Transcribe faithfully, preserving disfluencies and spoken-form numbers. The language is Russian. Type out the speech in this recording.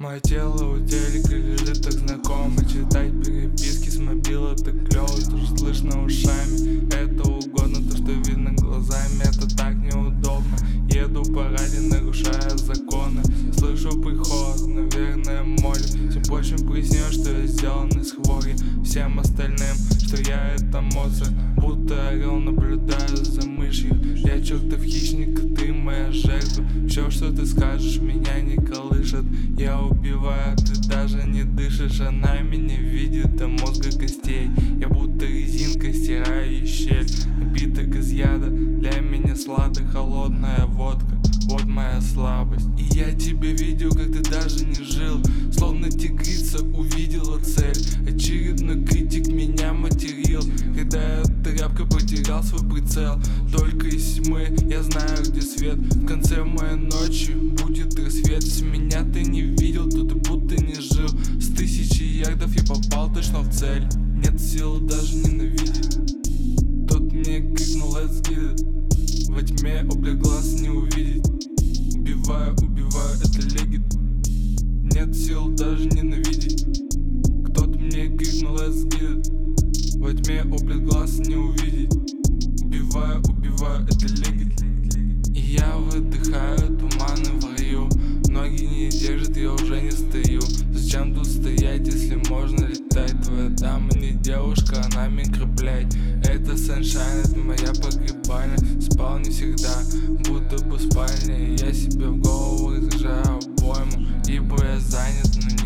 Мое тело у телека лежит так знакомо. Читать переписки с мобила так клёво. То, что слышно ушами, это угодно. То, что видно глазами, это так неудобно. Еду по ради, нарушая законы. Слышу приход, наверное, молю. Тем больше приснилось, что я сделан из хвори. Всем остальным, что я это Моцарт. Будто орел, наблюдаю за мышью. Я чертов хищник, а ты моя жертва. Все, что ты скажешь, меня не колышет. Я убиваю, ты даже не дышишь. Она меня видит до мозга костей. Я будто резинкой стираю щель. Напиток из яда, для меня сладкая холодная водка. Вот моя слабость. И я тебя видел, как ты даже не жил. Словно тигрица увидела цель. Очередной критик меня материл. Когда я тряпкой потерял свой прицел. Только из тьмы я знаю, где свет. В конце моей ночи будет рассвет. Если меня ты не видел, то ты будто не жил. С тысячи ярдов я попал точно в цель. Нет сил даже ненавидеть. Тот мне крикнул let's get it. Во тьме облик глаз не увидеть. Убиваю, убиваю, это легит. Нет сил даже ненавидеть. Кто-то мне крикнул let's get it. Во тьме облик глаз не увидеть. Убиваю, убиваю, это легит. И я выдыхаю туманы в раю. Ноги не держат, я уже не стою. Зачем тут стоять, если можно летать? Твоя дама не девушка, она микроблядь. Это sunshine, это моя погребальня. Спал не всегда, будто бы в спальне. Я себе в голову разряжаю обойму, ибо я занят, но